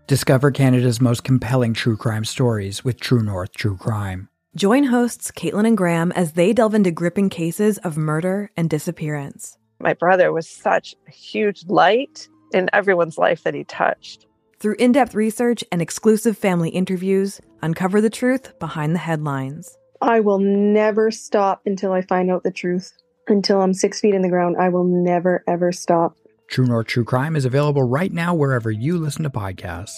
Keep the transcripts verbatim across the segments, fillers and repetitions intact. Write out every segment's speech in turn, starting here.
Discover Canada's most compelling true crime stories with True North True Crime. Join hosts Caitlin and Graham as they delve into gripping cases of murder and disappearance. My brother was such a huge light in everyone's life that he touched. Through in-depth research and exclusive family interviews, uncover the truth behind the headlines. I will never stop until I find out the truth. Until I'm six feet in the ground, I will never, ever stop. True North True Crime is available right now wherever you listen to podcasts.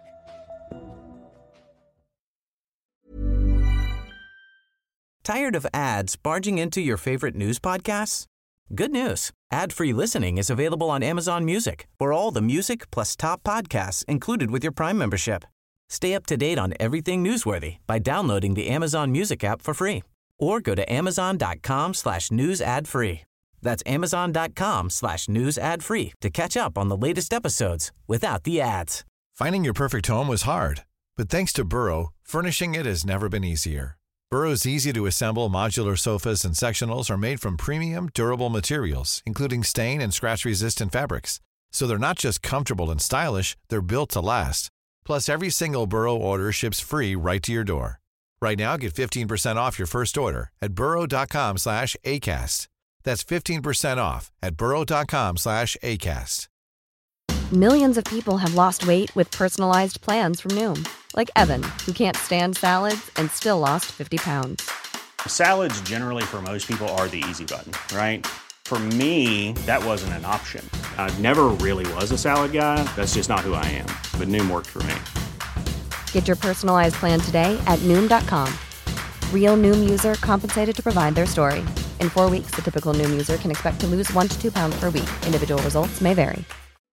Tired of ads barging into your favorite news podcasts? Good news. Ad-free listening is available on Amazon Music for all the music plus top podcasts included with your Prime membership. Stay up to date on everything newsworthy by downloading the Amazon Music app for free or go to amazon.com slash news ad free. That's amazon.com slash news ad free to catch up on the latest episodes without the ads. Finding your perfect home was hard, but thanks to Burrow, furnishing it has never been easier. Burrow's easy-to-assemble modular sofas and sectionals are made from premium, durable materials, including stain and scratch-resistant fabrics. So they're not just comfortable and stylish, they're built to last. Plus, every single Burrow order ships free right to your door. Right now, get fifteen percent off your first order at burrow.com slash ACAST. That's fifteen percent off at burrow.com slash ACAST. Millions of people have lost weight with personalized plans from Noom. Like Evan, who can't stand salads and still lost fifty pounds. Salads generally for most people are the easy button, right? For me, that wasn't an option. I never really was a salad guy. That's just not who I am. But Noom worked for me. Get your personalized plan today at Noom dot com. Real Noom user compensated to provide their story. In four weeks, the typical Noom user can expect to lose one to two pounds per week. Individual results may vary.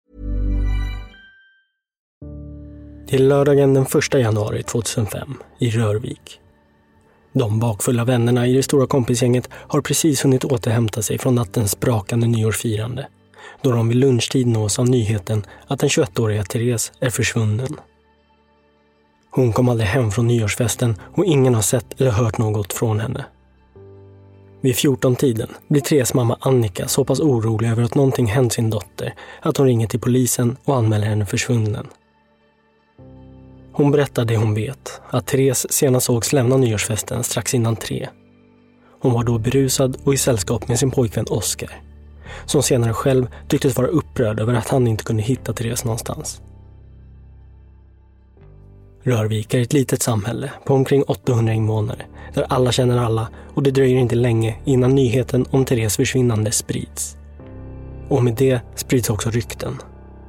Till lördagen den första januari tjugohundrafem i Rörvik. De bakfulla vännerna i det stora kompisgänget har precis hunnit återhämta sig från nattens sprakande nyårsfirande, då de vid lunchtid nås av nyheten att den tjugoettåriga Therese är försvunnen. Hon kom aldrig hem från nyårsfesten och ingen har sett eller hört något från henne. Vid fjorton-tiden blir Therese mamma Annika så pass orolig över att någonting hänt sin dotter att hon ringer till polisen och anmäler henne försvunnen. Hon berättar det hon vet, att Therese senast sågs lämna nyårsfesten strax innan tre. Hon var då berusad och i sällskap med sin pojkvän Oskar, som senare själv tycktes vara upprörd över att han inte kunde hitta Therese någonstans. Rörvik är ett litet samhälle på omkring åttahundra invånare där alla känner alla, och det dröjer inte länge innan nyheten om Therese försvinnande sprids. Och med det sprids också rykten.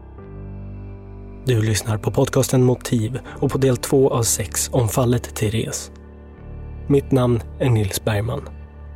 Du lyssnar på podcasten Motiv och på del två av sex om fallet Therese. Mitt namn är Nils Bergman.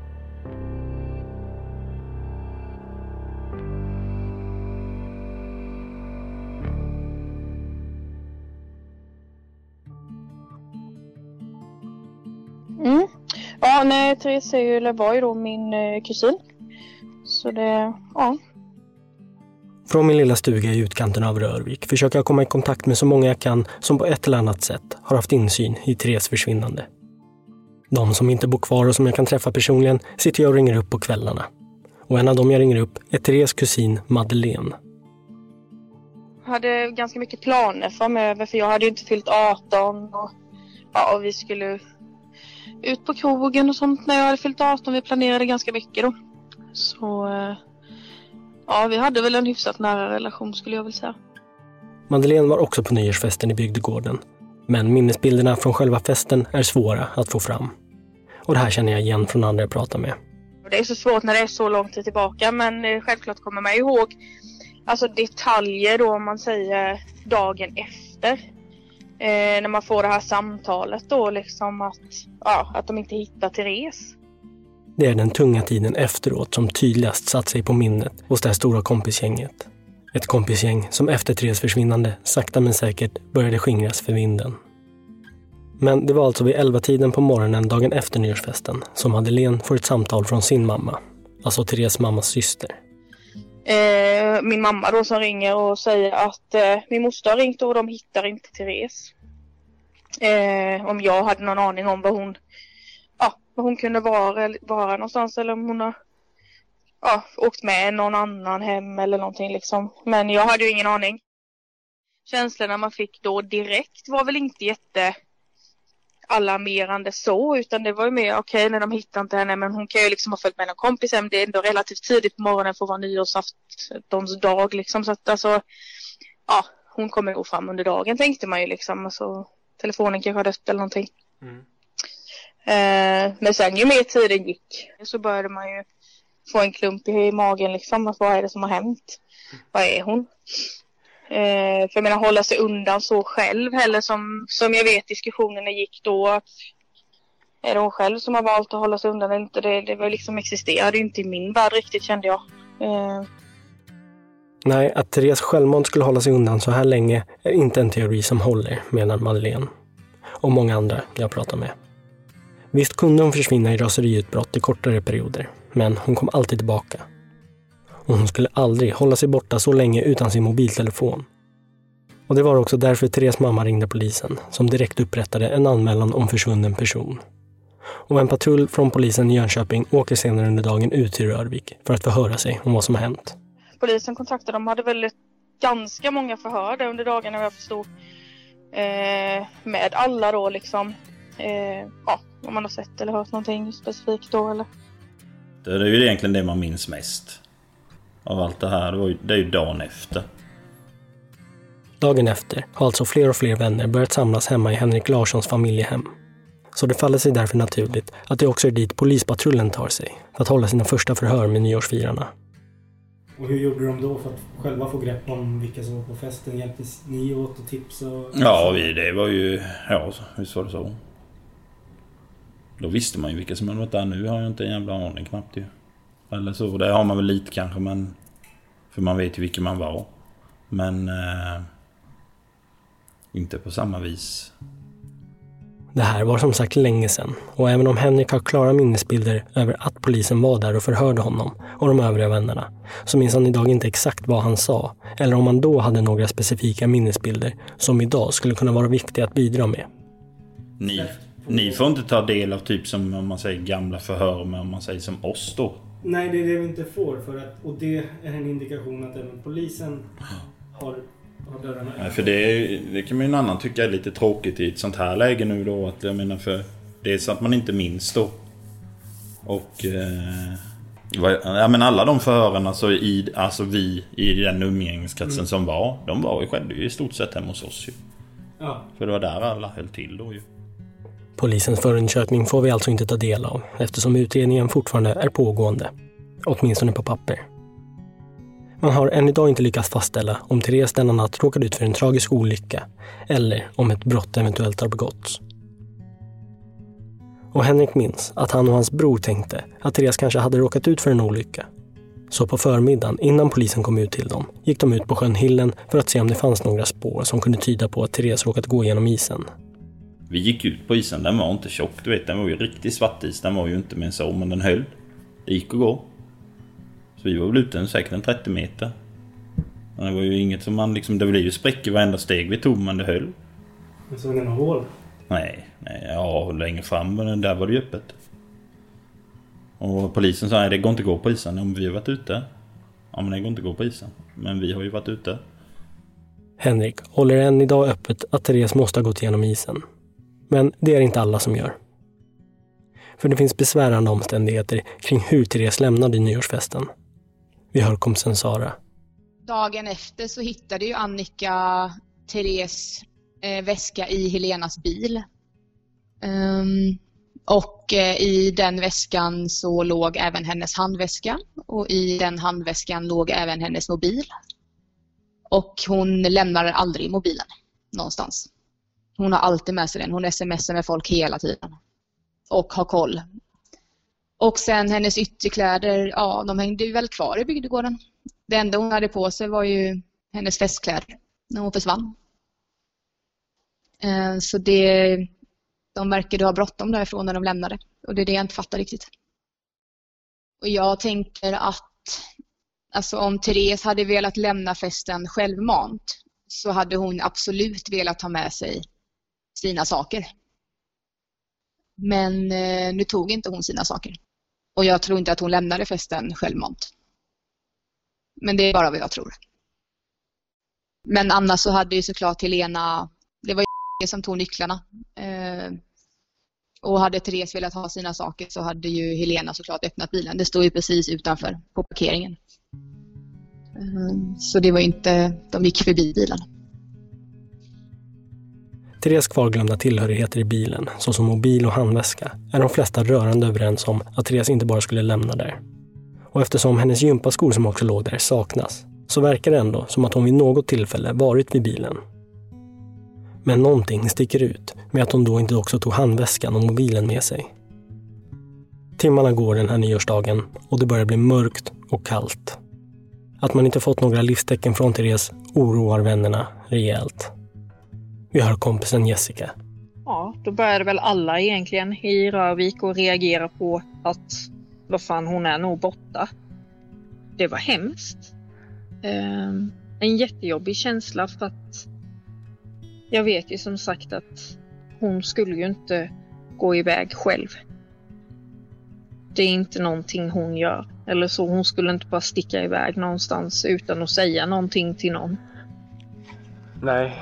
Mm. Ja, nej, Therese är ju, eller var ju då min eh, kusin. Så det, ja. Från min lilla stuga i utkanten av Rörvik försöker jag komma i kontakt med så många jag kan som på ett eller annat sätt har haft insyn i Therese försvinnande. De som inte bor kvar och som jag kan träffa personligen sitter jag och ringer upp på kvällarna. Och en av dem jag ringer upp är Therese kusin Madeleine. Jag hade ganska mycket planer framöver, för jag hade ju inte fyllt arton och, ja, och vi skulle ut på krogen och sånt när jag hade fyllt arton. Vi planerade ganska mycket då. Så ja, vi hade väl en hyfsat nära relation skulle jag väl säga. Madeleine var också på nyårsfesten i bygdegården. Men minnesbilderna från själva festen är svåra att få fram. Och det här känner jag igen från andra jag pratar med. Det är så svårt när det är så lång tid tillbaka, men självklart kommer man ihåg alltså detaljer då, om man säger dagen efter. Eh, när man får det här samtalet då liksom att, ja, att de inte hittar Therese. Det är den tunga tiden efteråt som tydligast satt sig på minnet hos det här stora kompisgänget. Ett kompisgäng som efter Therese försvinnande sakta men säkert började skingras för vinden. Men det var alltså vid elva-tiden på morgonen dagen efter nyårsfesten som Madeleine får ett samtal från sin mamma, alltså Therese mammas syster. Eh, min mamma då som ringer och säger att eh, min moster har ringt och de hittar inte Therese. Eh, om jag hade någon aning om vad hon, ja, vad hon kunde vara, vara någonstans, eller om hon har ja, åkt med någon annan hem eller någonting liksom. Men jag hade ju ingen aning. känslorna man fick då direkt var väl inte jätte alarmerande så, utan det var ju mer okej okay, när de hittade inte henne, men hon kan ju liksom ha följt med en kompis hem. Det är ändå relativt tidigt på morgonen för att vara nyårsaftons dag liksom, så att alltså ja, hon kommer gå fram under dagen tänkte man ju liksom, alltså telefonen kanske har dött eller någonting. Mm. Eh, men sen ju mer tiden gick så började man ju få en klump i magen liksom, att vad är det som har hänt? Mm. Vad är hon? Eh, för jag menar hålla sig undan så själv heller som, som jag vet diskussionerna gick då, att är det hon själv som har valt att hålla sig undan eller inte, det, det var liksom existerade ju inte i min värld riktigt kände jag. Eh. Nej, att Therese självmant skulle hålla sig undan så här länge är inte en teori som håller, menar Madeleine och många andra jag pratar med. Visst kunde hon försvinna i raseriutbrott i kortare perioder, men hon kom alltid tillbaka. Och hon skulle aldrig hålla sig borta så länge utan sin mobiltelefon. Och det var också därför Therese mamma ringde polisen, som direkt upprättade en anmälan om försvunnen person. Och en patrull från polisen i Jönköping åker senare under dagen ut till Rörvik för att förhöra sig om vad som har hänt. Polisen kontaktade dem, hade väl ganska många förhör där under dagarna jag förstod. Eh, med alla då liksom. Eh, ja, om man har sett eller hört någonting specifikt då eller. Det är ju egentligen det man minns mest av allt det här. Det, var ju, det är ju dagen efter. Dagen efter har alltså fler och fler vänner börjat samlas hemma i Henrik Larssons familjehem. Så det faller sig därför naturligt att det också är dit polispatrullen tar sig för att hålla sina första förhör med nyårsfirarna. Och hur gjorde de då för att själva få grepp om vilka som var på festen? Hjälpte ni åt och tips? Och... Ja, vi, det var ju... Ja, visst var det så. Då visste man ju vilka som hade varit där. Nu har jag inte en jävla aning knappt ju. Eller så, det har man väl lite kanske, men... För man vet ju vilka man var. Men... Eh, inte på samma vis. Det här var som sagt länge sedan. Och även om Henrik har klara minnesbilder över att polisen var där och förhörde honom och de övriga vännerna, så minns han idag inte exakt vad han sa. Eller om han då hade några specifika minnesbilder som idag skulle kunna vara viktiga att bidra med. Ni, ni får inte ta del av typ som om man säger gamla förhör med om man säger som oss då. Nej, det är det vi inte får. För att, och det är en indikation att även polisen har... Nej, för det, det kan man ju en annan tycka är lite tråkigt i ett sånt här läge nu då, att jag menar, för det är så att man inte minns då. Och eh, ja, men alla de förhören alltså, i, alltså vi i den umgängskretsen mm. som var, de var ju själva i stort sett hemma hos oss ju. Ja. För det var där alla höll till då ju. Polisens förundersökning får vi alltså inte ta del av eftersom utredningen fortfarande är pågående, åtminstone på papper. Man har än idag inte lyckats fastställa om Therese denna natt råkade ut för en tragisk olycka eller om ett brott eventuellt har begåtts. Och Henrik minns att han och hans bror tänkte att Therese kanske hade råkat ut för en olycka. Så på förmiddagen, innan polisen kom ut till dem, gick de ut på sjön Hillen för att se om det fanns några spår som kunde tyda på att Therese råkat gå genom isen. Vi gick ut på isen, den var inte tjock, du vet, den var ju riktigt svart is, den var ju inte med så, men den höll. Det gick att gå. Så vi var väl ute säkert en trettio meter. Men det var ju inget som man liksom, det blev ju spräck i varenda steg vi tog, men det höll. Men såg ni någon hål? Nej, nej, ja, längre fram, men där var det öppet. Och polisen sa, nej, det går inte att gå på isen om vi har varit ute. Ja, men det går inte att gå på isen. Men vi har ju varit ute. Henrik håller än idag öppet att Therese måste ha gått igenom isen. Men det är inte alla som gör. För det finns besvärande omständigheter kring hur Therese lämnade nyårsfesten. Vi hör kompisen Sara. Dagen efter så hittade ju Annika Therese eh, väska i Helenas bil. Um, och eh, i den väskan så låg även hennes handväska. Och i den handväskan låg även hennes mobil. Och hon lämnar aldrig mobilen någonstans. Hon har alltid med sig den. Hon smsar med folk hela tiden. Och har koll. Och sen hennes ytterkläder, ja, de hängde ju väl kvar i bygdegården. Det enda hon hade på sig var ju hennes festkläder när hon försvann. Eh, så det, de verkade ha bråttom därifrån när de lämnade. Och det är det jag inte fattar riktigt. Och jag tänker att alltså, om Therese hade velat lämna festen självmant så hade hon absolut velat ha med sig sina saker. Men eh, nu tog inte hon sina saker. Och jag tror inte att hon lämnade festen självmant. Men det är bara vad jag tror. Men annars så hade ju såklart Helena, det var ju som tog nycklarna. Eh, och hade Therese velat ha sina saker så hade ju Helena såklart öppnat bilen. Det stod ju precis utanför på parkeringen. Eh, så det var inte, de gick förbi bilen. Therese kvarglömda tillhörigheter i bilen, såsom mobil och handväska, är de flesta rörande överens om att Therese inte bara skulle lämna där. Och eftersom hennes gympaskor som också låg där saknas, så verkar det ändå som att hon vid något tillfälle varit vid bilen. Men någonting sticker ut med att hon då inte också tog handväskan och mobilen med sig. Timmarna går den här nyårsdagen och det börjar bli mörkt och kallt. Att man inte fått några livstecken från Therese oroar vännerna rejält. Vi hör kompisen Jessica. Ja, då började väl alla egentligen i Rörvik och reagera på att vad fan, hon är nog borta. Det var hemskt. Eh, en jättejobbig känsla för att jag vet ju som sagt att hon skulle ju inte gå iväg själv. Det är inte någonting hon gör. Eller så, hon skulle inte bara sticka iväg någonstans utan att säga någonting till någon. Nej.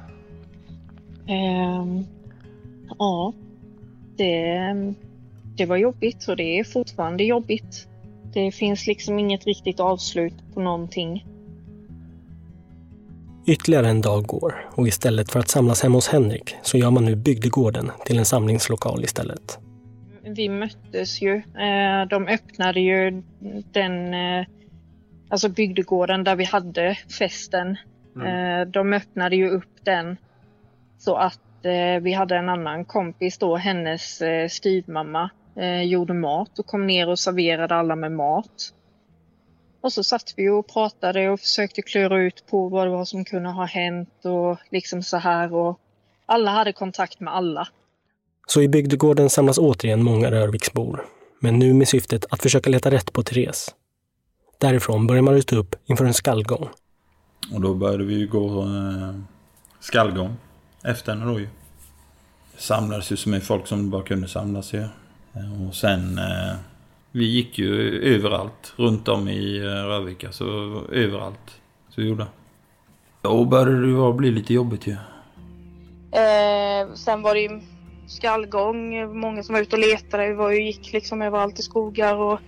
Eh, ja, det, det var jobbigt och det är fortfarande jobbigt. Det finns liksom inget riktigt avslut på någonting. Ytterligare en dag går och istället för att samlas hemma hos Henrik så gör man nu bygdegården till en samlingslokal istället. Vi möttes ju. De öppnade ju den, alltså bygdegården där vi hade festen. Mm. De öppnade ju upp den så att vi hade en annan kompis då, hennes styvmamma gjorde mat och kom ner och serverade alla med mat. Och så satt vi och pratade och försökte klura ut på vad det var som kunde ha hänt och liksom så här, och alla hade kontakt med alla. Så i bygdegården samlas återigen många Rörviksbor, men nu med syftet att försöka leta rätt på Therese. Därifrån börjar man rusta upp inför en skallgång. Och då började vi ju gå eh, skallgång efter henne då ju. Det samlades ju så mycket folk som bara kunde samlas ju. Och sen, eh, vi gick ju överallt, runt om i Rörvika, så överallt. Så vi gjorde. Då började det ju bli lite jobbigt ju. Eh, sen var det ju skallgång, många som var ute och letade. Vi var ju, gick liksom överallt i skogar och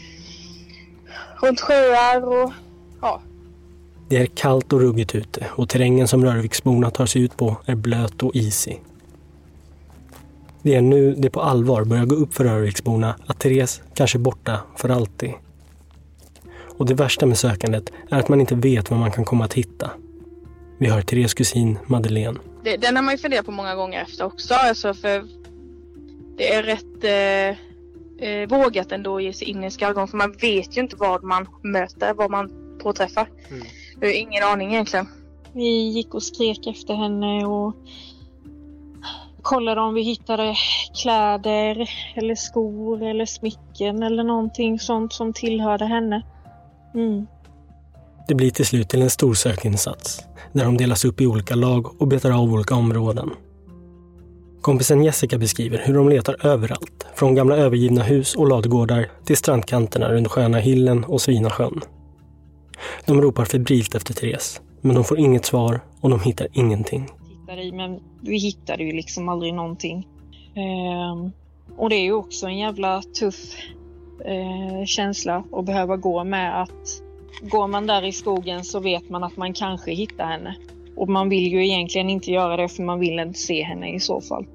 runt sjöar och ja. Det är kallt och ruggigt ute och terrängen som Rörviksborna tar sig ut på är blöt och isig. Det är nu det på allvar börjar gå upp för Rörviksborna att Therese kanske är borta för alltid. Och det värsta med sökandet är att man inte vet vad man kan komma att hitta. Vi hör Therese kusin Madeleine. Det, den har man ju funderat på många gånger efter också. Alltså för det är rätt eh, eh, vågat ändå att ge sig in i skallgång. För man vet ju inte vad man möter, vad man påträffar. Mm. Det är ingen aning egentligen. Vi gick och skrek efter henne och kollade om vi hittade kläder eller skor eller smycken eller någonting sånt som tillhörde henne. Mm. Det blir till slut till en stor sökinsats där de delas upp i olika lag och betar av olika områden. Kompisen Jessica beskriver hur de letar överallt, från gamla övergivna hus och ladugårdar till strandkanterna runt sköna Hillen och Svinasjön. De ropar febrilt efter Therese, men de får inget svar och de hittar ingenting. Men vi hittade ju liksom aldrig någonting. Ehm, och det är ju också en jävla tuff eh, känsla att behöva gå med att går man där i skogen så vet man att man kanske hittar henne. Och man vill ju egentligen inte göra det för man vill inte se henne i så fall.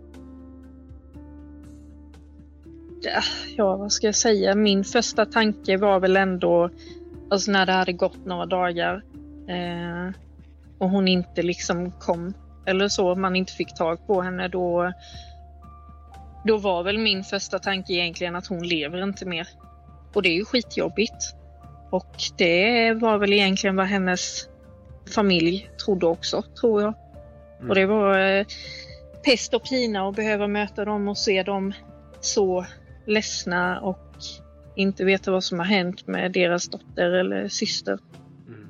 Ja, vad ska jag säga? Min första tanke var väl ändå, alltså när det hade gått några dagar eh, och hon inte liksom kom, eller så, man inte fick tag på henne, då, då var väl min första tanke egentligen att hon lever inte mer. Och det är ju skitjobbigt. Och det var väl egentligen vad hennes familj trodde också, tror jag. Mm. Och det var eh, pest och pina att behöva möta dem och se dem så ledsna och inte veta vad som har hänt med deras dotter eller syster. Mm.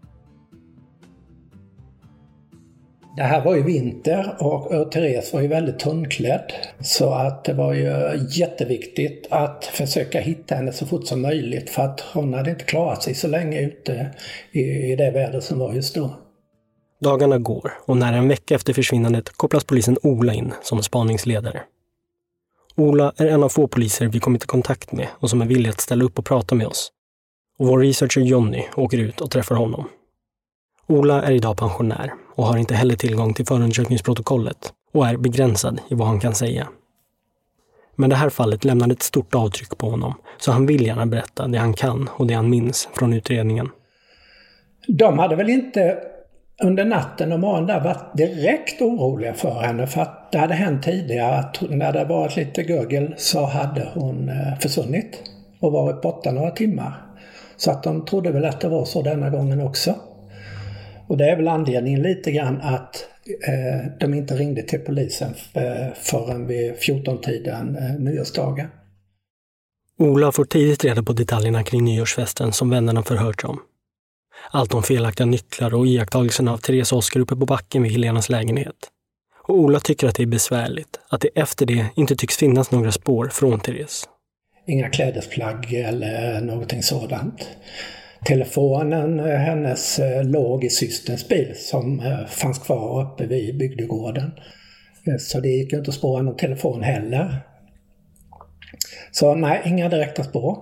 Det här var ju vinter och, och Therese var ju väldigt tunnklädd. Så att det var ju jätteviktigt att försöka hitta henne så fort som möjligt. För att hon hade inte klarat sig så länge ute i, i det väder som var just då. Dagarna går och nära en vecka efter försvinnandet kopplas polisen Ola in som spaningsledare. Ola är en av få poliser vi kommit i kontakt med och som är villig att ställa upp och prata med oss. Och vår researcher Jonny åker ut och träffar honom. Ola är idag pensionär och har inte heller tillgång till förundersökningsprotokollet och är begränsad i vad han kan säga. Men det här fallet lämnade ett stort avtryck på honom, så han vill gärna berätta det han kan och det han minns från utredningen. De hade väl inte under natten och morgonen där varit direkt oroliga för henne, för att det hade hänt tidigare att när det varit lite gurgel så hade hon försvunnit och varit borta några timmar. Så att de trodde väl att det var så denna gången också. Och det är väl anledningen lite grann att eh, de inte ringde till polisen eh, förrän vid fjorton-tiden eh, nyårsdagen. Ola får tidigt reda på detaljerna kring nyårsfesten som vännerna förhört om. Allt om felaktiga nycklar och iakttagelserna av Therese och Oskar uppe på backen vid Helenas lägenhet. Och Ola tycker att det är besvärligt, att det efter det inte tycks finnas några spår från Therese. Inga klädesplagg eller någonting sådant. Telefonen, hennes, låg i systerns bil som fanns kvar uppe vid bygdegården. Så det gick inte att spåra någon telefon heller. Så nej, inga direkta spår.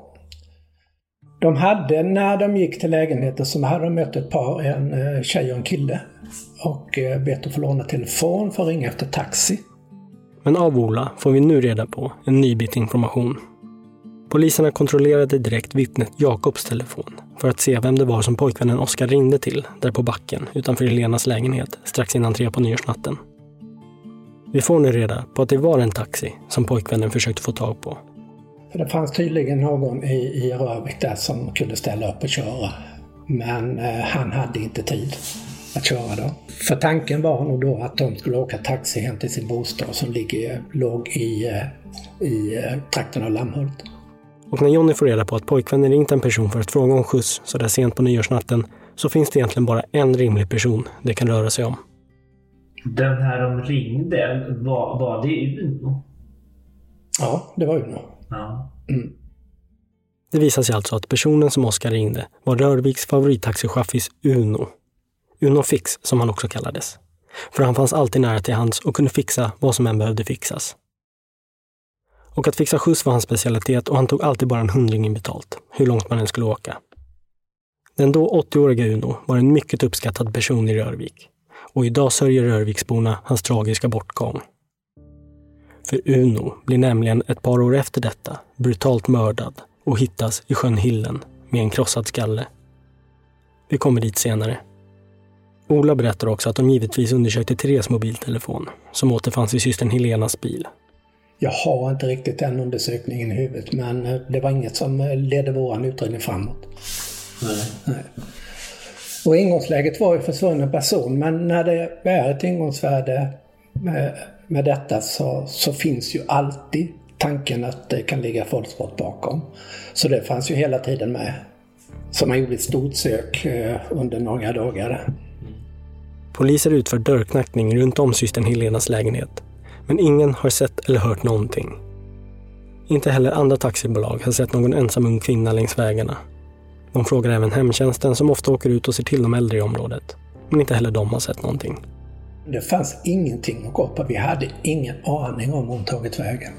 De hade, när de gick till lägenheten, så hade de mött ett par, en tjej och en kille. Och bett att få låna telefon för att ringa efter taxi. Men av Ola får vi nu reda på en ny bit information. Poliserna kontrollerade direkt vittnet Jakobs telefon för att se vem det var som pojkvännen Oskar ringde till där på backen utanför Helenas lägenhet strax innan tre på nyårsnatten. Vi får nu reda på att det var en taxi som pojkvännen försökte få tag på. För det fanns tydligen någon i, i Rörvik där som kunde ställa upp och köra. Men eh, han hade inte tid att köra då. För tanken var nog då att de skulle åka taxi hem till sin bostad som ligger, låg i, i trakten av Lammhult. Och när Jonny får reda på att pojkvännen ringt en person för att fråga om skjuts så där sent på nyårsnatten, så finns det egentligen bara en rimlig person det kan röra sig om. Den här de ringde, var, var det Uno? Ja, det var Uno. Ja. Mm. Det visar sig alltså att personen som Oskar ringde var Rörviks favorittaxichaffis Uno. Uno Fix som han också kallades. För han fanns alltid nära till hands och kunde fixa vad som än behövde fixas. Och att fixa skjuts var hans specialitet och han tog alltid bara en hundring betalt, hur långt man än skulle åka. Den då åttioåriga Uno var en mycket uppskattad person i Rörvik. Och idag sörjer Rörviksborna hans tragiska bortgång. För Uno blir nämligen ett par år efter detta brutalt mördad och hittas i sjön Hillen med en krossad skalle. Vi kommer dit senare. Ola berättar också att de givetvis undersökte Therese mobiltelefon som återfanns i systern Helenas bil. Jag har inte riktigt den undersökningen i huvudet, men det var inget som ledde våran utredning framåt. Nej. Nej. Och ingångsläget var ju försvunnen person, men när det är ett ingångsvärde med, med detta så, så finns ju alltid tanken att det kan ligga folksport bakom. Så det fanns ju hela tiden med. Så man gjorde ett stort sök under några dagar. Poliser utför dörrknackning runt om systern Helenas lägenhet. Men ingen har sett eller hört någonting. Inte heller andra taxibolag har sett någon ensam ung kvinna längs vägarna. De frågar även hemtjänsten som ofta åker ut och ser till de äldre i området. Men inte heller de har sett någonting. Det fanns ingenting att gå på. Vi hade ingen aning om hon tagit vägen.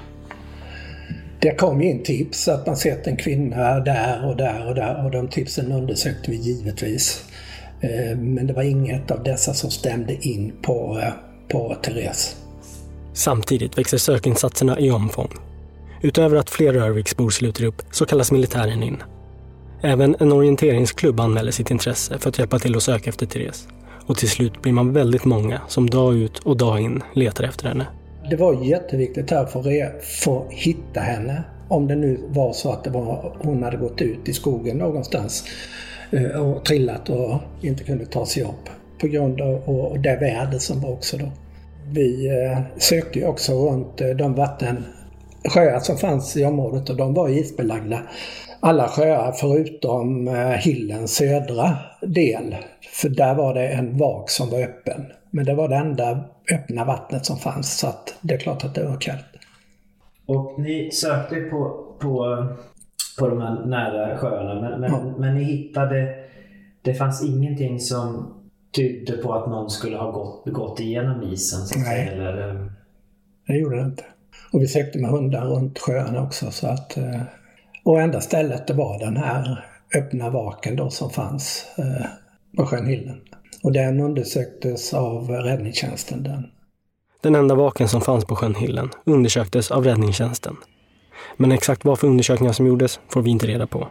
Det kom in tips att man sett en kvinna där och där och där. Och de tipsen undersökte vi givetvis. Men det var inget av dessa som stämde in på, på Therese. Samtidigt växer sökinsatserna i omfång. Utöver att fler Rörviksbor sluter upp så kallas militären in. Även en orienteringsklubb anmäler sitt intresse för att hjälpa till att söka efter Therese. Och till slut blir man väldigt många som dag ut och dag in letar efter henne. Det var jätteviktigt här för att få hitta henne. Om det nu var så att det var, hon hade gått ut i skogen någonstans och trillat och inte kunde ta sig upp. På grund av det väder som var också då. Vi sökte ju också runt de vattensjöar som fanns i området och de var isbelagda. Alla sjöar förutom Hillens södra del. För där var det en vak som var öppen. Men det var det enda öppna vattnet som fanns, så att det är klart att det var kallt. Och ni sökte på, på, på de här nära sjöarna, men, men, ja. men ni hittade, det fanns ingenting som tydde på att någon skulle ha gått, gått igenom isen. Så att Nej, säga, eller... det gjorde det inte. Och vi sökte med hundar runt sjöarna också. Så att, och enda stället det var den här öppna vaken då som fanns eh, på sjön Hillen. Och den undersöktes av räddningstjänsten. Den. Den enda vaken som fanns på sjön Hillen undersöktes av räddningstjänsten. Men exakt vad för undersökningar som gjordes får vi inte reda på.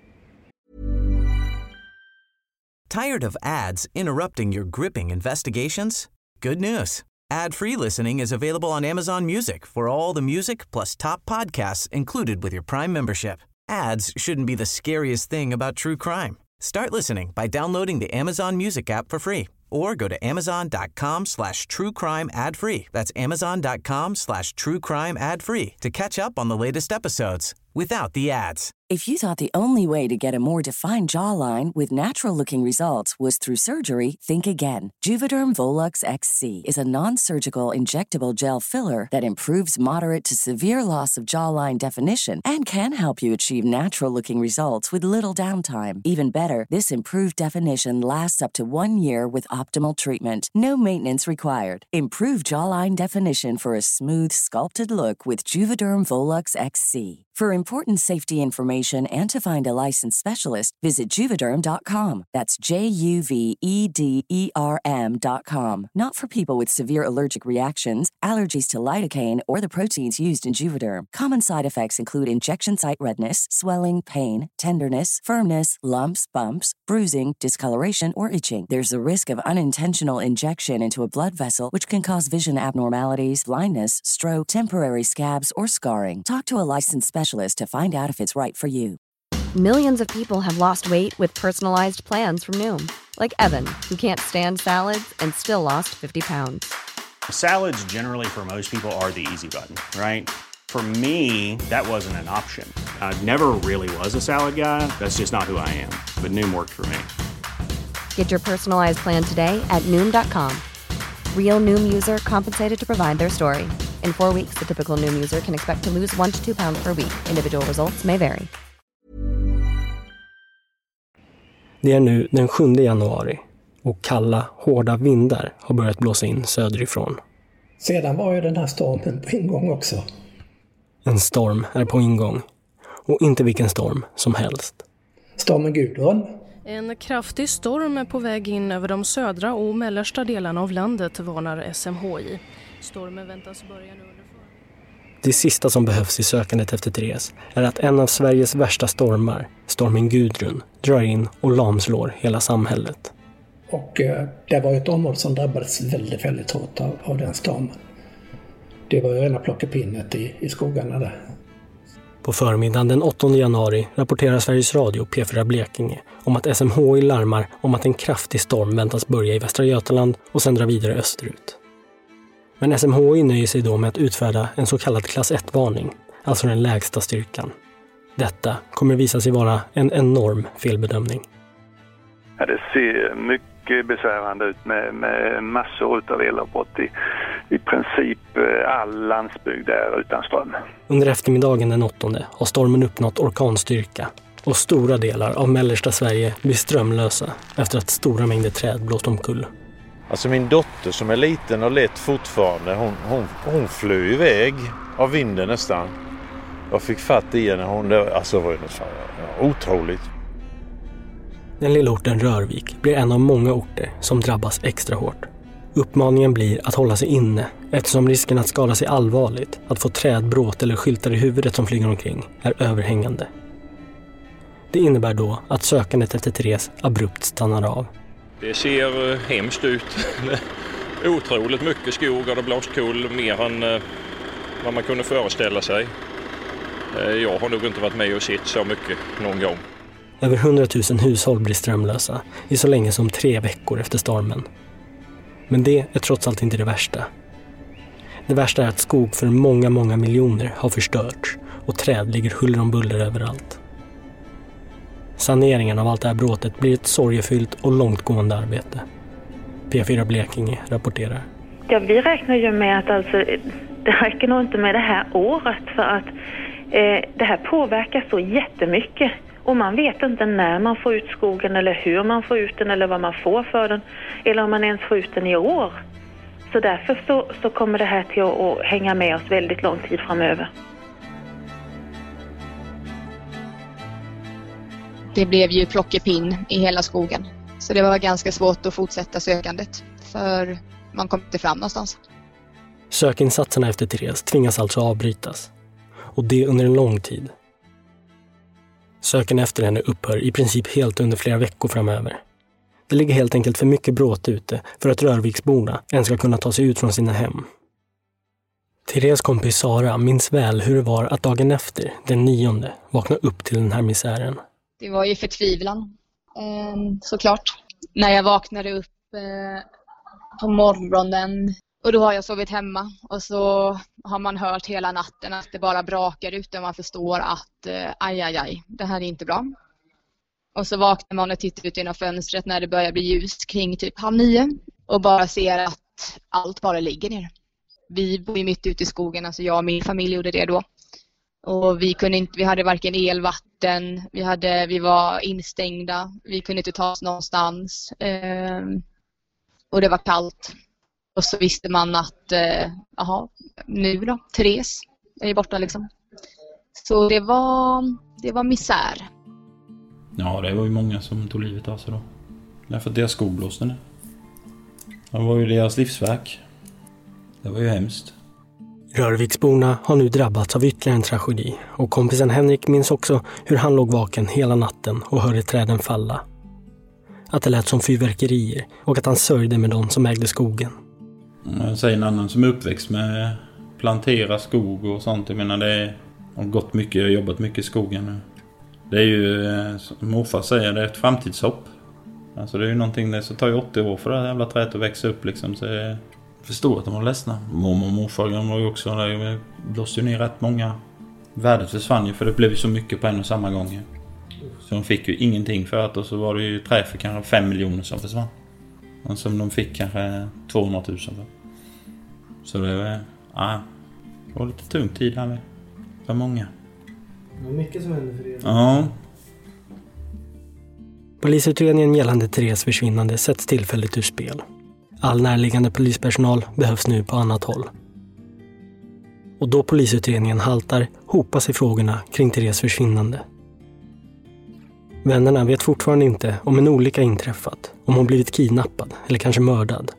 Tired of ads interrupting your gripping investigations? Good news. Ad-free listening is available on Amazon Music for all the music plus top podcasts included with your Prime membership. Ads shouldn't be the scariest thing about true crime. Start listening by downloading the Amazon Music app for free or go to amazon.com slash true crime ad free. That's amazon.com slash true crime ad free to catch up on the latest episodes without the ads. If you thought the only way to get a more defined jawline with natural-looking results was through surgery, think again. Juvederm Volux X C is a non-surgical injectable gel filler that improves moderate to severe loss of jawline definition and can help you achieve natural-looking results with little downtime. Even better, this improved definition lasts up to one year with optimal treatment. No maintenance required. Improve jawline definition for a smooth, sculpted look with Juvederm Volux X C. For important safety information and to find a licensed specialist, visit Juvederm dot com. That's J U V E D E R M dot com. Not for people with severe allergic reactions, allergies to lidocaine, or the proteins used in Juvederm. Common side effects include injection site redness, swelling, pain, tenderness, firmness, lumps, bumps, bruising, discoloration, or itching. There's a risk of unintentional injection into a blood vessel, which can cause vision abnormalities, blindness, stroke, temporary scabs, or scarring. Talk to a licensed specialist to find out if it's right for you. Millions of people have lost weight with personalized plans from Noom. Like Evan, who can't stand salads and still lost fifty pounds. Salads generally for most people are the easy button, right? For me, that wasn't an option. I never really was a salad guy. That's just not who I am. But Noom worked for me. Get your personalized plan today at Noom dot com. Real Noom user compensated to provide their story. In four weeks, the typical Noom user can expect to lose one to two pounds per week. Individual results may vary. Det är nu den sjunde januari och kalla, hårda vindar har börjat blåsa in söderifrån. Sedan var ju den här stormen på ingång också. En storm är på ingång. Och inte vilken storm som helst. Stormen Gudrun. En kraftig storm är på väg in över de södra och mellersta delarna av landet, varnar S M H I. Stormen väntas börja nu under förmiddagen. Det sista som behövs i sökandet efter Therese är att en av Sveriges värsta stormar, stormen Gudrun, drar in och lamslår hela samhället. Och eh, det var ett område som drabbades väldigt, väldigt hårt av, av den stormen. Det var ju rena plockepinnet i, i skogarna där. På förmiddagen den åttonde januari rapporterar Sveriges Radio P fyra Blekinge om att S M H I larmar om att en kraftig storm väntas börja i Västra Götaland och sedan dra vidare österut. Men S M H I nöjer sig då med att utfärda en så kallad klass ett-varning, alltså den lägsta styrkan. Detta kommer visa sig vara en enorm felbedömning. Ja, det ser mycket besvärande ut med, med massor av elavbrott i, i princip all landsbygd där utan ström. Under eftermiddagen den åttonde har stormen uppnått orkanstyrka och stora delar av mellersta Sverige blir strömlösa efter att stora mängder träd blåst omkull. Alltså min dotter som är liten och lätt fortfarande, hon, hon, hon flög iväg av vinden nästan. Jag fick fatt i henne, hon, alltså det var ja, otroligt. Den lilla orten Rörvik blir en av många orter som drabbas extra hårt. Uppmaningen blir att hålla sig inne eftersom risken att skada sig allvarligt, att få trädbråt eller skyltar i huvudet som flyger omkring, är överhängande. Det innebär då att sökandet efter Therese abrupt stannar av. Det ser hemskt ut. Otroligt mycket skog har det blåst kull, mer än vad man kunde föreställa sig. Jag har nog inte varit med och sett så mycket någon gång. Över hundratusen hushåll blir strömlösa i så länge som tre veckor efter stormen. Men det är trots allt inte det värsta. Det värsta är att skog för många, många miljoner har förstörts och träd ligger huller om buller överallt. Saneringen av allt det här bråtet blir ett sorgefyllt och långtgående arbete. P fyra Blekinge rapporterar. Ja, vi räknar ju med att alltså, det räcker nog inte med det här året för att eh, det här påverkar så jättemycket. Och man vet inte när man får ut skogen eller hur man får ut den eller vad man får för den. Eller om man ens får ut den i år. Så därför så, så kommer det här till att, att hänga med oss väldigt lång tid framöver. Det blev ju plockepinn i hela skogen. Så det var ganska svårt att fortsätta sökandet. För man kom inte fram någonstans. Sökinsatserna efter Therese tvingas alltså avbrytas. Och det under en lång tid. Söken efter henne upphör i princip helt under flera veckor framöver. Det ligger helt enkelt för mycket bråt ute för att Rörviksborna ens ska kunna ta sig ut från sina hem. Therese kompis Sara minns väl hur det var att dagen efter, den nionde, vakna upp till den här misären. Det var ju förtvivlan, eh, såklart. När jag vaknade upp eh, på morgonen och då har jag sovit hemma och så har man hört hela natten att det bara brakar ut och man förstår att eh, aj, aj, aj, det här är inte bra. Och så vaknar man och tittar ut genom fönstret när det börjar bli ljust kring typ halv nio och bara ser att allt bara ligger ner. Vi bor ju mitt ute i skogen, alltså jag och min familj gjorde det då. Och vi kunde inte, vi hade varken el, vatten, vi, hade, vi var instängda, vi kunde inte ta oss någonstans. Eh, och det var kallt. Och så visste man att, eh, aha, nu då, Therese är borta liksom. Så det var, det var misär. Ja, det var ju många som tog livet av sig då. Därför att deras skog blåste ner. Det var ju deras livsverk. Det var ju hemskt. Rörviksborna har nu drabbats av ytterligare en tragedi och kompisen Henrik minns också hur han låg vaken hela natten och hörde träden falla. Att det lät som fyrverkerier och att han sörjde med de som ägde skogen. Jag säger en annan som är uppväxt med plantera skog och sånt. Jag menar det har gått mycket, jag har jobbat mycket i skogen nu. Det är ju, som morfar säger, det är ett framtidshopp. Alltså det är ju någonting, det så tar ju åttio år för det här jävla träet att växa upp liksom. Så jag förstår att de var ledsna. Mormor och morfar de var ju också, det blåste ju ner rätt många. Värdet försvann ju för det blev ju så mycket på en och samma gång. Så de fick ju ingenting för att, och så var det ju trä för kanske fem miljoner som försvann. Och som de fick kanske tvåhundratusen för. Så det var, ja, det var lite tung tid här med. För många. Det var mycket som hände för er. Ja. Polisutredningen gällande Therese försvinnande sätts tillfälligt ur spel. All närliggande polispersonal behövs nu på annat håll. Och då polisutredningen haltar hopas sig frågorna kring Therese försvinnande. Vännerna vet fortfarande inte om en olycka inträffat, om hon blivit kidnappad eller kanske mördad.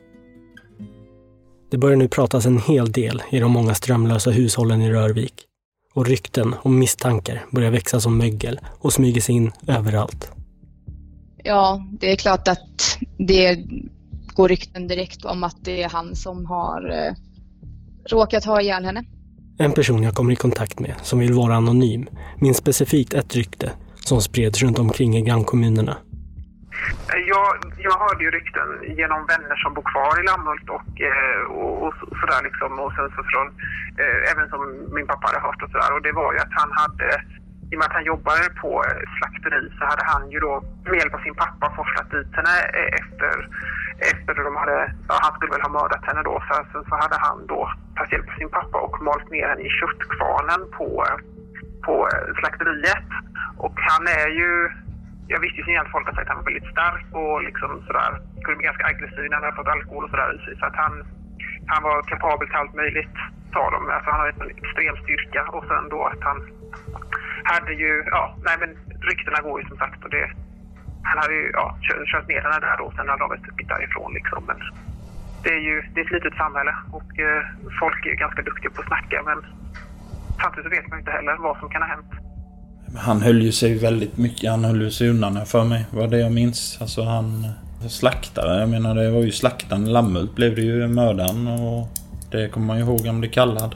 Det börjar nu pratas en hel del i de många strömlösa hushållen i Rörvik. Och rykten och misstankar börjar växa som mögel och smyger sig in överallt. Ja, det är klart att det går rykten direkt om att det är han som har eh, råkat ha ihjäl henne. En person jag kommer i kontakt med som vill vara anonym minns specifikt ett rykte som spreds runt omkring i grannkommunerna. Jag, jag hörde ju rykten genom vänner som bor kvar i Lammhult och, och, och sådär liksom. Och sen så från, eh, även som min pappa hade hört och sådär. Och det var ju att han hade, i och med att han jobbade på slakteri så hade han ju då med hjälp av sin pappa forslat dit henne efter, efter de hade, ja, han skulle väl ha mördat henne då. Så sen så hade han då tagit hjälp av sin pappa och malt ner henne i köttkvarnen på, på slakteriet. Och han är ju, jag visste ju att folk har sagt att han var väldigt stark och liksom sådär, kunde bli ganska aggressiv när han hade fått alkohol och sådär i sig. Så att han, han var kapabel till allt möjligt, sa de. Alltså han hade en extrem styrka och sen då att han hade ju, ja, nej men ryktena går ju som sagt och det, han hade ju, ja, kört, kört ner henne där då och sen hade de ett därifrån liksom. Men det är ju, det är ett litet samhälle och eh, folk är ju ganska duktiga på att snacka men samtidigt så vet man inte heller vad som kan ha hänt. Han höll ju sig väldigt mycket, han höll ju sig undan för mig, var det jag minns. Alltså han slaktade, jag menar det var ju slaktaren, Lammhult blev det ju mördaren och det kommer man ju ihåg om det kallad.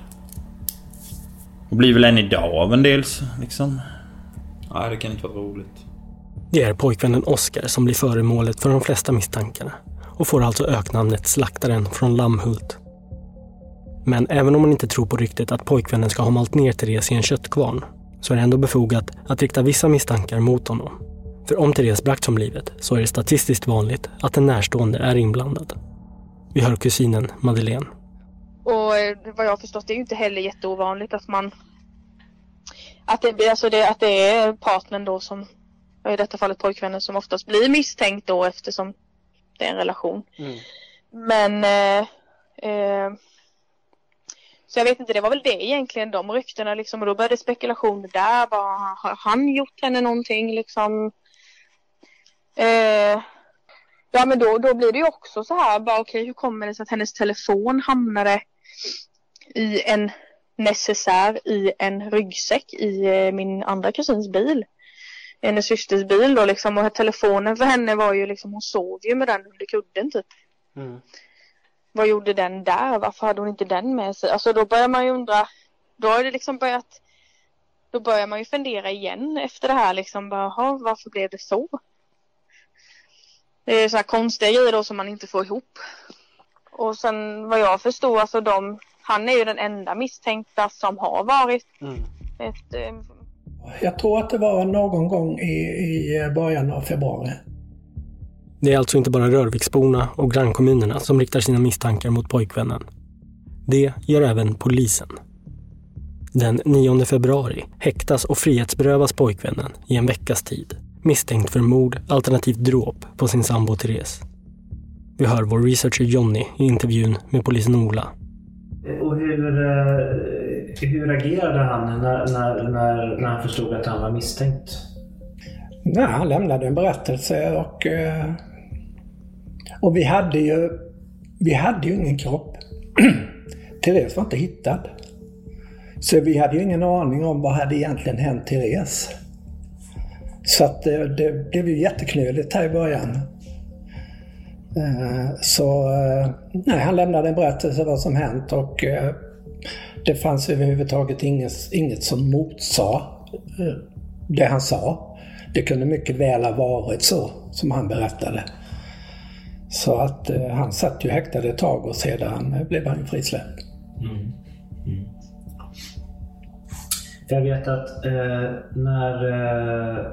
Och blir väl än idag av en del liksom. Nej, det kan inte vara roligt. Det är pojkvännen Oskar som blir föremålet för de flesta misstankarna och får alltså öknamnet slaktaren från Lammhult. Men även om man inte tror på ryktet att pojkvännen ska ha malt ner Therese i en köttkvarn så är det ändå befogat att rikta vissa misstankar mot honom. För om Therese bragt om livet så är det statistiskt vanligt att en närstående är inblandad. Vi hör kusinen Madeleine. Och vad jag har förstått, det är ju inte heller jätteovanligt att man att det, alltså det, att det är partnern då som, i detta fallet pojkvännen, som oftast blir misstänkt då eftersom det är en relation. Mm. Men eh, eh, så jag vet inte, det var väl det egentligen, de ryktena liksom, och då började spekulationer där, var, har han gjort henne någonting liksom? Eh, ja men då, då blir det ju också så här, bara okej, okay, hur kommer det sig att hennes telefon hamnade i en necessär i en ryggsäck i eh, min andra kusins bil, hennes systers bil då liksom, och telefonen för henne var ju liksom, hon sov ju med den under kudden typ. Mm. Vad gjorde den där? Varför hade hon inte den med sig? Alltså då börjar man ju undra, då har det liksom börjat, då börjar man ju fundera igen efter det här liksom, bara, varför blev det så? Det är så här konstiga grejer då som man inte får ihop. Och sen vad jag förstår, alltså de, han är ju den enda misstänkta som har varit mm. ett... Eh... Jag tror att det var någon gång i, i början av februari. Det är alltså inte bara Rörviksborna och grannkommunerna som riktar sina misstankar mot pojkvännen. Det gör även polisen. Den nionde februari häktas och frihetsberövas pojkvännen i en veckas tid, misstänkt för mord alternativt dråp på sin sambo Therese. Vi hör vår researcher Johnny i intervjun med polisen Ola. Och hur, hur agerade han när, när, när, när han förstod att han var misstänkt? Nej, han lämnade en berättelse och, och vi hade ju vi hade ju ingen kropp. Therese var inte hittad. Så vi hade ju ingen aning om vad hade egentligen hänt Therese. Så att det, det blev ju jätteknöligt här i början. Så nej, han lämnade en berättelse vad som hänt och det fanns överhuvudtaget inget, inget som motsa det han sa. Det kunde mycket väl ha varit så som han berättade. Så att eh, han satt ju häktad ett tag och sedan blev han ju frisläppt. Mm. Mm. Jag vet att eh, när eh,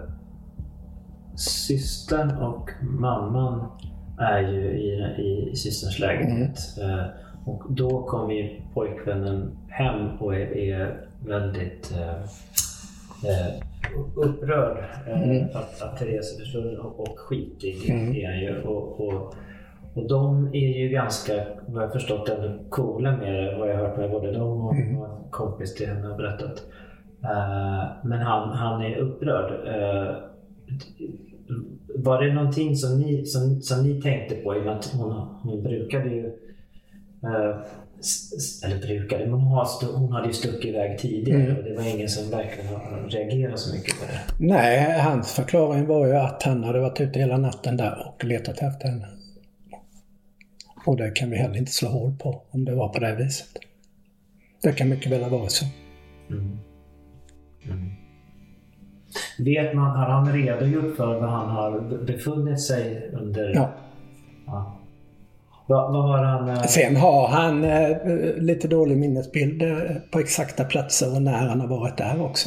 systern och mamman är ju i, i, i systerns lägenhet. Mm. Eh, och då kommer ju pojkvännen hem och är, är väldigt... Eh, eh, upprörd eh, mm. att, att Therese är försvunnen och, och skitig mm. är han ju. Och, och, och de är ju ganska, vad jag förstått, ändå coola med det, vad jag har hört med både dem och, mm. och en kompis till henne har berättat. Uh, men han, han är upprörd. Uh, var det någonting som ni, som, som ni tänkte på? I och med att hon, hon brukade ju... Uh, eller brukade, men hon hade ju stuckit iväg tidigare mm. och det var ingen som verkligen reagerade så mycket på det. Nej, hans förklaring var ju att han hade varit ute hela natten där och letat efter henne. Och det kan vi heller inte slå hål på om det var på det viset. Det kan mycket väl ha varit så. Mm. Mm. Vet man, har han redogjort för vad han har befunnit sig under? Ja. Ja. Vad, vad har han, äh... Sen har han äh, lite dålig minnesbild äh, på exakta platser och när han har varit där också.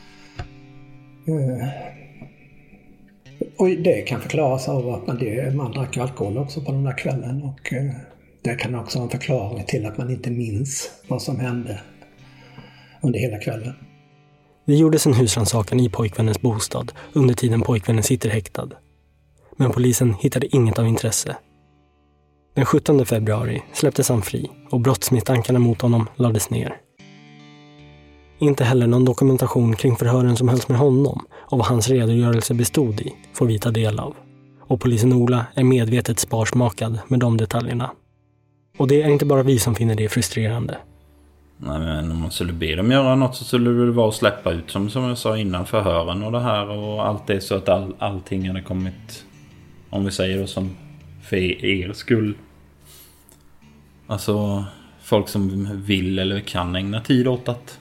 Uh, och det kan förklaras av att man, det, man drack alkohol också på den där kvällen. Och uh, det kan också vara en förklaring till att man inte minns vad som hände under hela kvällen. Det gjordes en husrannsakan i pojkvännens bostad under tiden pojkvännen sitter häktad. Men polisen hittade inget av intresse. Den sjuttonde februari släpptes han fri och brottsmisstankarna mot honom lades ner. Inte heller någon dokumentation kring förhören som hölls med honom och vad hans redogörelse bestod i får vi ta del av. Och polisen Ola är medvetet sparsmakad med de detaljerna. Och det är inte bara vi som finner det frustrerande. Nej, men om man skulle be dem göra något så skulle det vara att släppa ut som, som jag sa innan, förhören och det här och allt det, så att all, allting hade kommit, om vi säger då, som för er skull. Alltså folk som vill eller kan ägna tid åt att.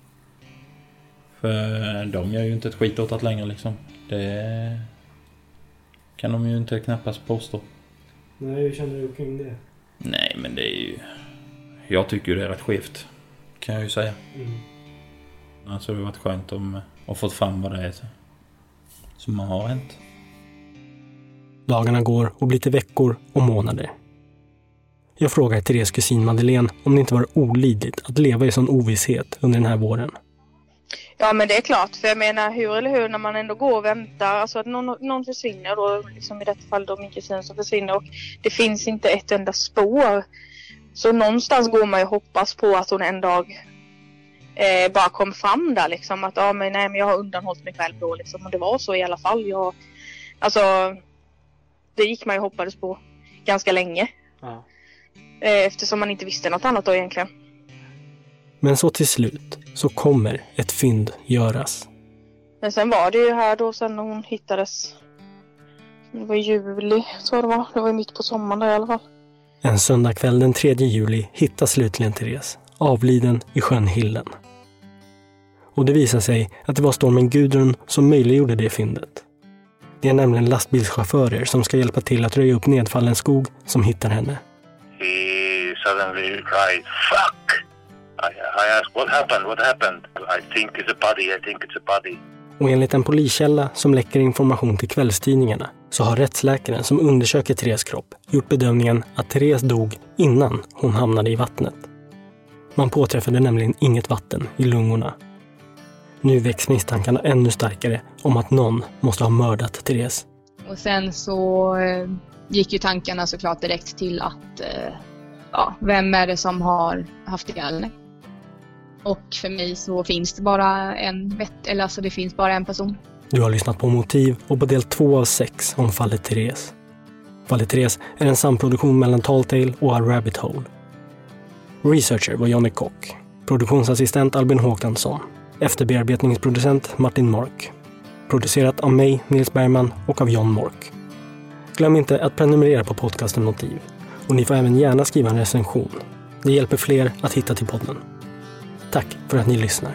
För de gör ju inte ett skit åt att längre liksom. Det kan de ju inte knappast påstå. Nej, hur känner du kring det? Nej, men det är ju... Jag tycker ju det är rätt skevt, kan jag ju säga. Mm. Alltså det har varit skönt om att få fram vad det är som har hänt. Dagarna går och blir till veckor och månader. Jag frågar Therese kusin Madeleine om det inte var olidligt att leva i sån ovisshet under den här våren. Ja, men det är klart. För jag menar, hur eller hur, när man ändå går och väntar. Alltså att någon, någon försvinner då, liksom i detta fall då min kusin som försvinner. Och det finns inte ett enda spår. Så någonstans går man ju hoppas på att hon en dag eh, bara kom fram där liksom. Att ja, men nej, men jag har undanhållit mig själv då liksom. Och det var så i alla fall. Jag, alltså, det gick man ju hoppades på ganska länge. Ja. Eh, eftersom man inte visste något annat då egentligen. Men så till slut så kommer ett fynd göras. Men sen var det ju här då sen när hon hittades. Det var i juli, så det var. Det var mitt på sommaren där i alla fall. En söndagkväll den tredje juli hittas slutligen Therese, avliden i sjön Hillen. Och det visar sig att det var stormen Gudrun som möjliggjorde det fyndet. Det är nämligen lastbilschaufförer som ska hjälpa till att röja upp nedfallen skog som hittar henne. He suddenly cried, fuck! I, I asked, what happened? What happened? I think it's a body, I think it's a body. Och enligt en poliskälla som läcker information till kvällstidningarna så har rättsläkaren som undersöker Therese kropp gjort bedömningen att Therese dog innan hon hamnade i vattnet. Man påträffade nämligen inget vatten i lungorna. Nu väcks misstankarna ännu starkare om att någon måste ha mördat Therese. Och sen så eh, gick ju tankarna såklart direkt till att eh, ja, vem är det som har haft ihjäl henne? Och för mig så finns det bara en vett, eller alltså det finns bara en person. Du har lyssnat på Motiv och på del två av sex om fallet Therese. Fallet Therese är en samproduktion mellan Talltale och A Rabbit Hole. Researcher var Johnny Kock. Produktionsassistent Albin Håkansson. Efterbearbetningsproducent Martin Mork. Producerat av mig, Nils Bergman, och av John Mork. Glöm inte att prenumerera på podcasten Motiv. Och ni får även gärna skriva en recension. Det hjälper fler att hitta till podden. Tack för att ni lyssnar.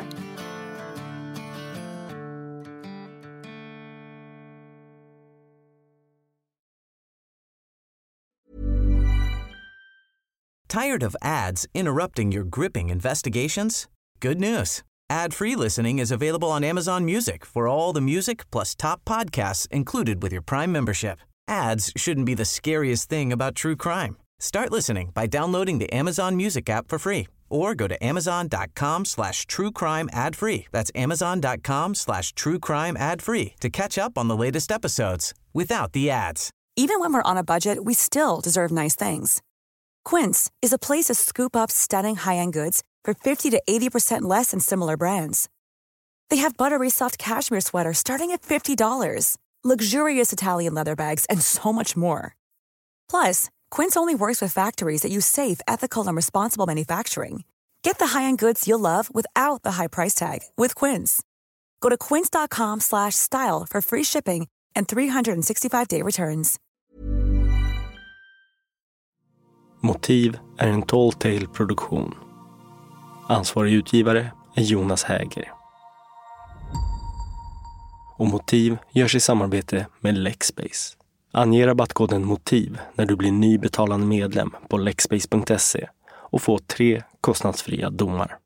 Tired of ads interrupting your gripping investigations? Good news. Ad-free listening is available on Amazon Music for all the music plus top podcasts included with your Prime membership. Ads shouldn't be the scariest thing about true crime. Start listening by downloading the Amazon Music app for free or go to amazon.com slash true crime ad free. That's amazon.com slash true crime ad free to catch up on the latest episodes without the ads. Even when we're on a budget, we still deserve nice things. Quince is a place to scoop up stunning high-end goods for fifty to eighty percent less than similar brands. They have buttery soft cashmere sweaters starting at fifty dollars, luxurious Italian leather bags, and so much more. Plus, Quince only works with factories that use safe, ethical, and responsible manufacturing. Get the high-end goods you'll love without the high price tag with Quince. Go to quince.com slash style for free shipping and three sixty-five day returns. Motiv är en Talltale-produktion. Ansvarig utgivare är Jonas Häger. Och Motiv görs i samarbete med Lexbase. Ange rabattkoden MOTIV när du blir ny betalande medlem på lexbase punkt se och få tre kostnadsfria domar.